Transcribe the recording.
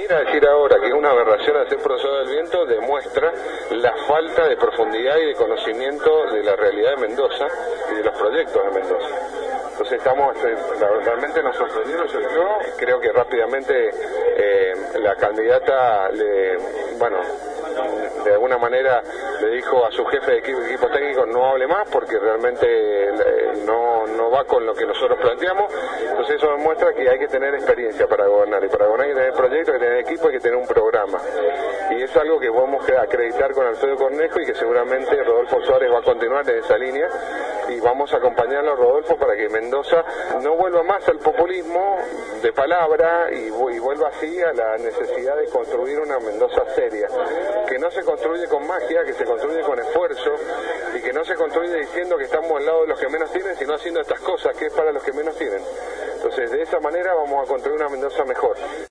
Venir a decir ahora que es una aberración hacer proceso del viento demuestra la falta de profundidad y de conocimiento de la realidad de Mendoza y de los proyectos de Mendoza. Entonces realmente nos sorprendió, yo creo que rápidamente la candidata de alguna manera le dijo a su jefe de equipo técnico no hable más porque realmente no va con lo que nosotros planteamos. Entonces eso demuestra que hay que tener experiencia para gobernar, y para gobernar hay que tener proyectos, hay que tener equipo, hay que tener un programa, y es algo que podemos acreditar con Alfredo Cornejo y que seguramente Rodolfo Suárez va a continuar en esa línea, y vamos a acompañarlo a Rodolfo para que Mendoza no vuelva más al populismo de palabra y vuelva así a la necesidad de construir una Mendoza seria, que no se construye con magia, que se construye con esfuerzo, y que no se construye diciendo que estamos al lado de los que menos tienen, sino haciendo estas cosas que es para los que menos tienen. Entonces de esa manera vamos a construir una Mendoza mejor.